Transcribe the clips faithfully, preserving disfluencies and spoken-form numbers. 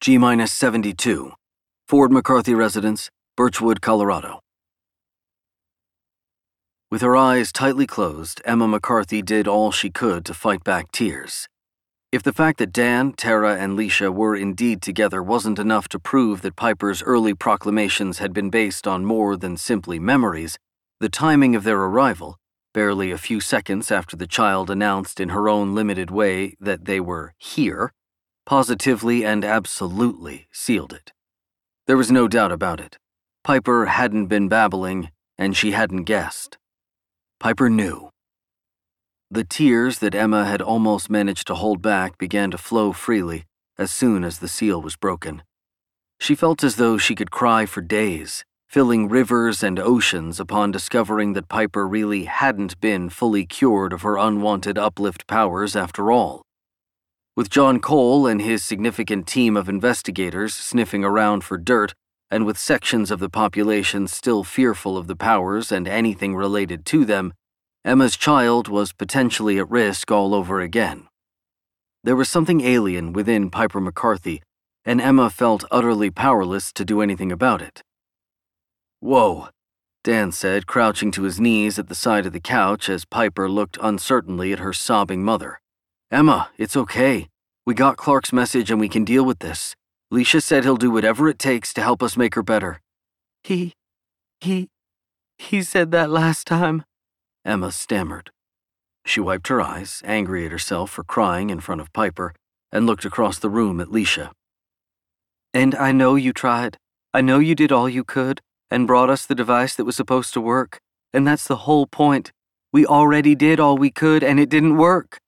G seventy-two, Ford McCarthy Residence, Birchwood, Colorado. With her eyes tightly closed, Emma McCarthy did all she could to fight back tears. If the fact that Dan, Tara, and Leisha were indeed together wasn't enough to prove that Piper's early proclamations had been based on more than simply memories, the timing of their arrival, barely a few seconds after the child announced in her own limited way that they were here, positively and absolutely sealed it. There was no doubt about it. Piper hadn't been babbling, and she hadn't guessed. Piper knew. The tears that Emma had almost managed to hold back began to flow freely as soon as the seal was broken. She felt as though she could cry for days, filling rivers and oceans upon discovering that Piper really hadn't been fully cured of her unwanted uplift powers after all. With John Cole and his significant team of investigators sniffing around for dirt, and with sections of the population still fearful of the powers and anything related to them, Emma's child was potentially at risk all over again. There was something alien within Piper McCarthy, and Emma felt utterly powerless to do anything about it. "Whoa," Dan said, crouching to his knees at the side of the couch as Piper looked uncertainly at her sobbing mother. "Emma, it's okay. We got Clark's message and we can deal with this. Leisha said he'll do whatever it takes to help us make her better." He... he... he said that last time," Emma stammered. She wiped her eyes, angry at herself for crying in front of Piper, and looked across the room at Leisha. "And I know you tried. I know you did all you could, and brought us the device that was supposed to work. And that's the whole point. We already did all we could, and it didn't work."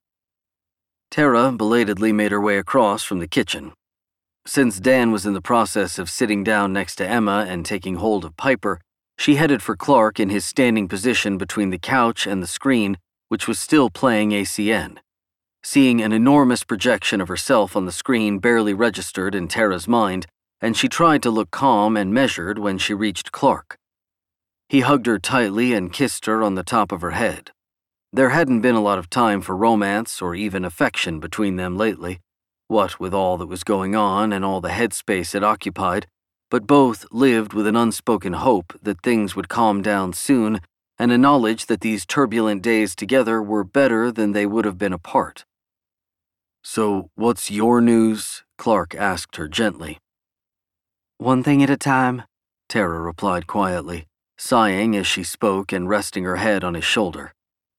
Tara belatedly made her way across from the kitchen. Since Dan was in the process of sitting down next to Emma and taking hold of Piper, she headed for Clark in his standing position between the couch and the screen, which was still playing A C N. Seeing an enormous projection of herself on the screen barely registered in Tara's mind, and she tried to look calm and measured when she reached Clark. He hugged her tightly and kissed her on the top of her head. There hadn't been a lot of time for romance or even affection between them lately, what with all that was going on and all the headspace it occupied, but both lived with an unspoken hope that things would calm down soon and a knowledge that these turbulent days together were better than they would have been apart. "So, what's your news?" Clark asked her gently. "One thing at a time," Tara replied quietly, sighing as she spoke and resting her head on his shoulder.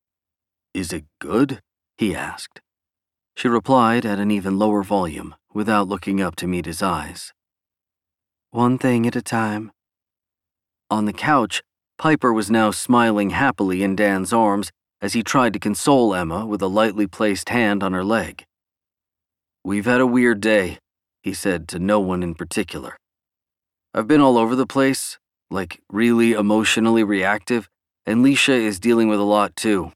"Is it good?" he asked. She replied at an even lower volume, without looking up to meet his eyes. "One thing at a time." On the couch, Piper was now smiling happily in Dan's arms as he tried to console Emma with a lightly placed hand on her leg. "We've had a weird day," he said to no one in particular. "I've been all over the place, like really emotionally reactive, and Leisha is dealing with a lot too."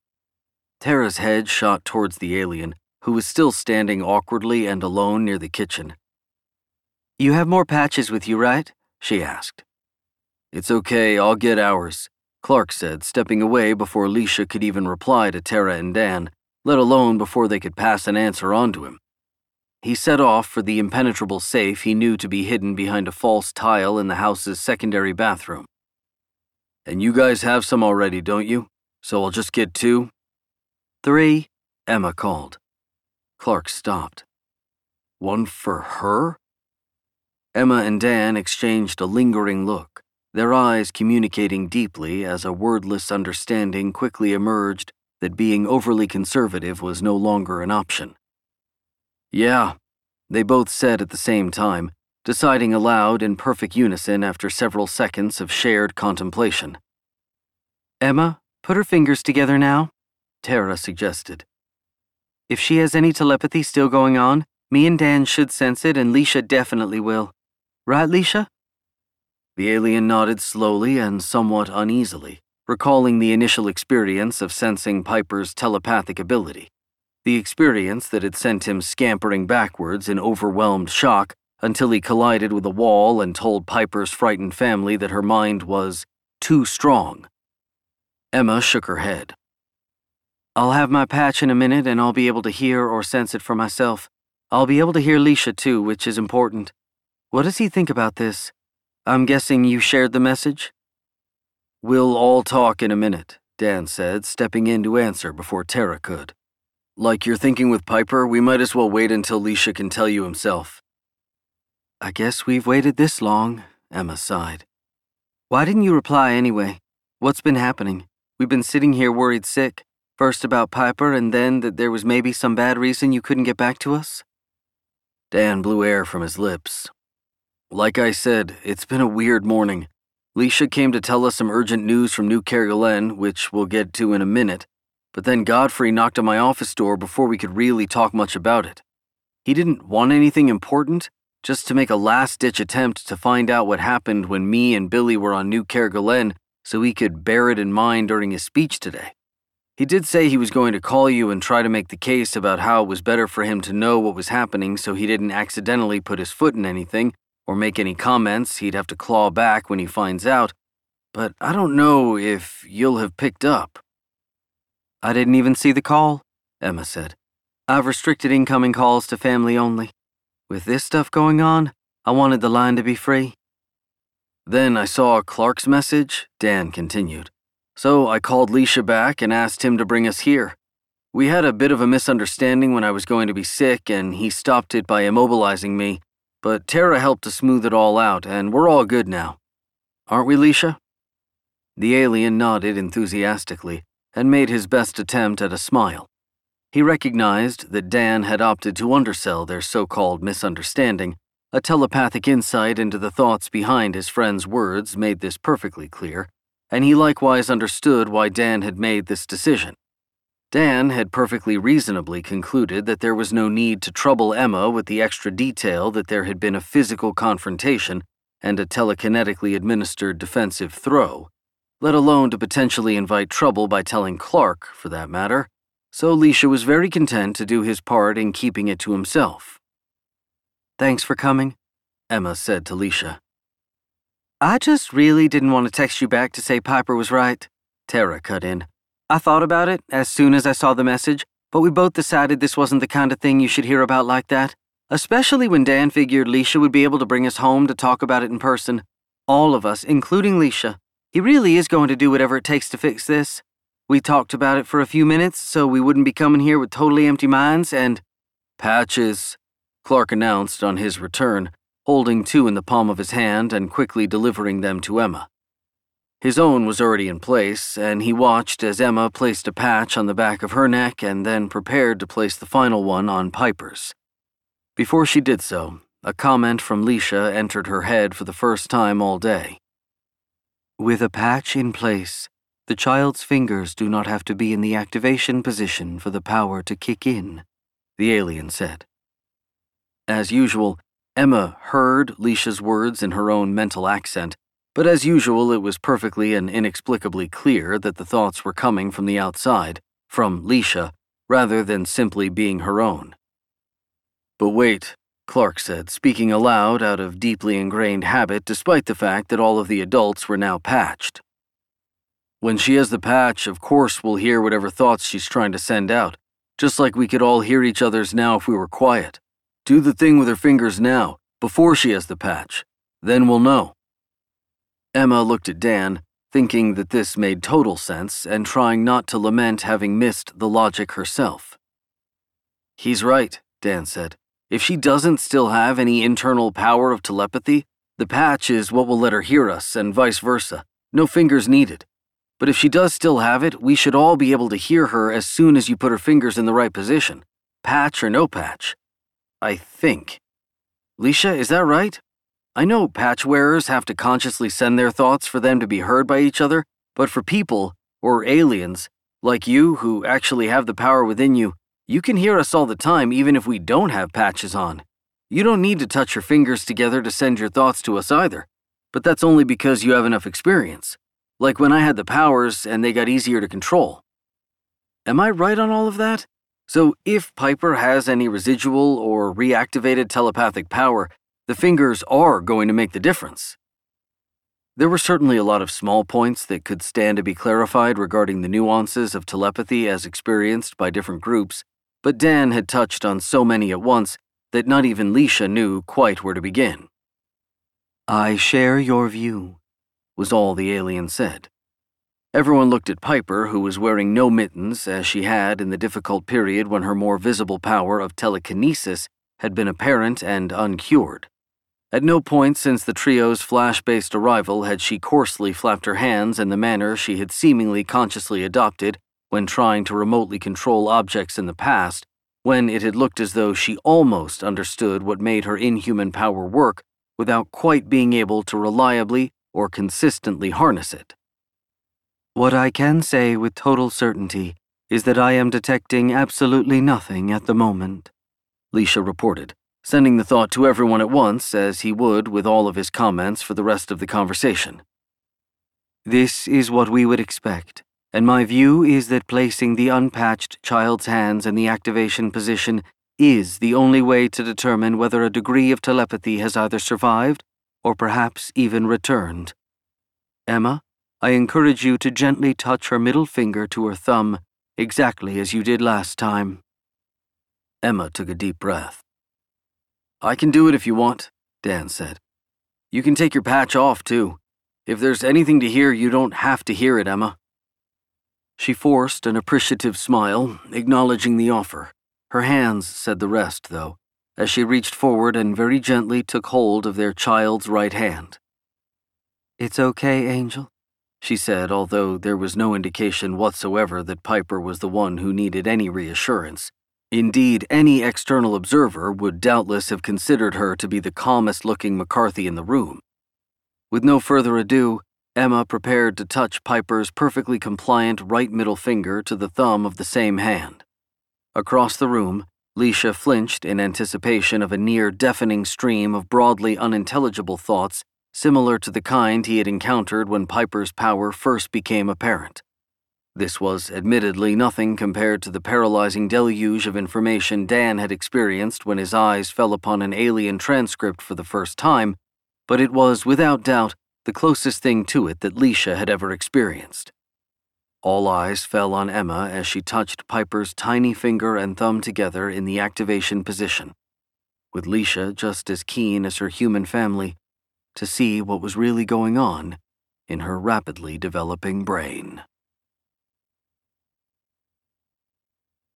Tara's head shot towards the alien, who was still standing awkwardly and alone near the kitchen. "You have more patches with you, right?" she asked. "It's okay, I'll get ours," Clark said, stepping away before Leisha could even reply to Tara and Dan, let alone before they could pass an answer on to him. He set off for the impenetrable safe he knew to be hidden behind a false tile in the house's secondary bathroom. "And you guys have some already, don't you? So I'll just get two?" "Three," Emma called. Clark stopped. "One for her?" Emma and Dan exchanged a lingering look, their eyes communicating deeply as a wordless understanding quickly emerged that being overly conservative was no longer an option. "Yeah," they both said at the same time, deciding aloud in perfect unison after several seconds of shared contemplation. "Emma, put her fingers together now," Tara suggested. "If she has any telepathy still going on, me and Dan should sense it and Leisha definitely will. Right, Leisha?" The alien nodded slowly and somewhat uneasily, recalling the initial experience of sensing Piper's telepathic ability, the experience that had sent him scampering backwards in overwhelmed shock until he collided with a wall and told Piper's frightened family that her mind was too strong. Emma shook her head. "I'll have my patch in a minute and I'll be able to hear or sense it for myself. I'll be able to hear Leisha too, which is important. What does he think about this? I'm guessing you shared the message? We'll all talk in a minute, Dan said, stepping in to answer before Tara could. Like you're thinking with Piper, we might as well wait until Leisha can tell you himself. I guess we've waited this long, Emma sighed. Why didn't you reply anyway? What's been happening? We've been sitting here worried sick, first about Piper and then that there was maybe some bad reason you couldn't get back to us? Dan blew air from his lips. Like I said, it's been a weird morning. Leisha came to tell us some urgent news from New Kerguelen, which we'll get to in a minute, but then Godfrey knocked on my office door before we could really talk much about it. He didn't want anything important, just to make a last-ditch attempt to find out what happened when me and Billy were on New Kerguelen so he could bear it in mind during his speech today. He did say he was going to call you and try to make the case about how it was better for him to know what was happening so he didn't accidentally put his foot in anything or make any comments he'd have to claw back when he finds out, but I don't know if you'll have picked up. I didn't even see the call, Emma said. I've restricted incoming calls to family only. With this stuff going on, I wanted the line to be free. Then I saw Clark's message, Dan continued. So I called Leisha back and asked him to bring us here. We had a bit of a misunderstanding when I was going to be sick and he stopped it by immobilizing me, but Tara helped to smooth it all out and we're all good now. Aren't we, Leisha? The alien nodded enthusiastically and made his best attempt at a smile. He recognized that Dan had opted to undersell their so-called misunderstanding. A telepathic insight into the thoughts behind his friend's words made this perfectly clear, and he likewise understood why Dan had made this decision. Dan had perfectly reasonably concluded that there was no need to trouble Emma with the extra detail that there had been a physical confrontation and a telekinetically administered defensive throw, let alone to potentially invite trouble by telling Clark, for that matter, so Leisha was very content to do his part in keeping it to himself. Thanks for coming, Emma said to Leisha. I just really didn't want to text you back to say Piper was right, Tara cut in. I thought about it as soon as I saw the message, but we both decided this wasn't the kind of thing you should hear about like that, especially when Dan figured Leisha would be able to bring us home to talk about it in person. All of us, including Leisha. He really is going to do whatever it takes to fix this. We talked about it for a few minutes so we wouldn't be coming here with totally empty minds and... Patches, Clark announced on his return, holding two in the palm of his hand and quickly delivering them to Emma. His own was already in place, and he watched as Emma placed a patch on the back of her neck and then prepared to place the final one on Piper's. Before she did so, a comment from Leisha entered her head for the first time all day. With a patch in place, the child's fingers do not have to be in the activation position for the power to kick in, the alien said. As usual, Emma heard Leisha's words in her own mental accent, but as usual it was perfectly and inexplicably clear that the thoughts were coming from the outside, from Leisha, rather than simply being her own. But wait, Clark said, speaking aloud out of deeply ingrained habit despite the fact that all of the adults were now patched. When she has the patch, of course we'll hear whatever thoughts she's trying to send out, just like we could all hear each other's now if we were quiet. Do the thing with her fingers now, before she has the patch. Then we'll know. Emma looked at Dan, thinking that this made total sense and trying not to lament having missed the logic herself. He's right, Dan said. If she doesn't still have any internal power of telepathy, the patch is what will let her hear us and vice versa. No fingers needed. But if she does still have it, we should all be able to hear her as soon as you put her fingers in the right position. Patch or no patch. I think. Leisha, is that right? I know patch wearers have to consciously send their thoughts for them to be heard by each other, but for people, or aliens, like you who actually have the power within you, you can hear us all the time even if we don't have patches on. You don't need to touch your fingers together to send your thoughts to us either, but that's only because you have enough experience. Like when I had the powers and they got easier to control. Am I right on all of that? So if Piper has any residual or reactivated telepathic power, the fingers are going to make the difference. There were certainly a lot of small points that could stand to be clarified regarding the nuances of telepathy as experienced by different groups, but Dan had touched on so many at once that not even Leisha knew quite where to begin. "I share your view," was all the alien said. Everyone looked at Piper, who was wearing no mittens, as she had in the difficult period when her more visible power of telekinesis had been apparent and uncured. At no point since the trio's flash-based arrival had she coarsely flapped her hands in the manner she had seemingly consciously adopted when trying to remotely control objects in the past, when it had looked as though she almost understood what made her inhuman power work without quite being able to reliably or consistently harness it. "What I can say with total certainty is that I am detecting absolutely nothing at the moment," Leisha reported, sending the thought to everyone at once, as he would with all of his comments for the rest of the conversation. "This is what we would expect, and my view is that placing the unpatched child's hands in the activation position is the only way to determine whether a degree of telepathy has either survived or perhaps even returned. Emma, I encourage you to gently touch her middle finger to her thumb, exactly as you did last time." Emma took a deep breath. "I can do it if you want," Dan said. "You can take your patch off, too. If there's anything to hear, you don't have to hear it, Emma." She forced an appreciative smile, acknowledging the offer. Her hands said the rest, though, as she reached forward and very gently took hold of their child's right hand. "It's okay, Angel," she said, although there was no indication whatsoever that Piper was the one who needed any reassurance. Indeed, any external observer would doubtless have considered her to be the calmest-looking McCarthy in the room. With no further ado, Emma prepared to touch Piper's perfectly compliant right middle finger to the thumb of the same hand. Across the room, Leisha flinched in anticipation of a near-deafening stream of broadly unintelligible thoughts similar to the kind he had encountered when Piper's power first became apparent. This was admittedly nothing compared to the paralyzing deluge of information Dan had experienced when his eyes fell upon an alien transcript for the first time, but it was, without doubt, the closest thing to it that Leisha had ever experienced. All eyes fell on Emma as she touched Piper's tiny finger and thumb together in the activation position, with Leisha just as keen as her human family to see what was really going on in her rapidly developing brain.